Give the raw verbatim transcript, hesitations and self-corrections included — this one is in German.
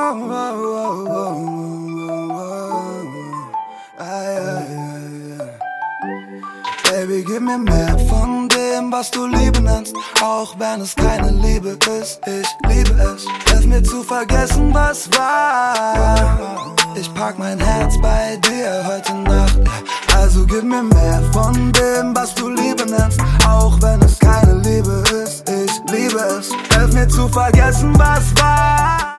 Baby, gib mir mehr von dem, was du Liebe nennst, auch wenn es keine Liebe ist. Ich liebe es, hilf mir zu vergessen, was war. Ich pack mein Herz bei dir heute Nacht. Also gib mir mehr von dem, was du Liebe nennst, auch wenn es keine Liebe ist. Ich liebe es, hilf mir zu vergessen, was war.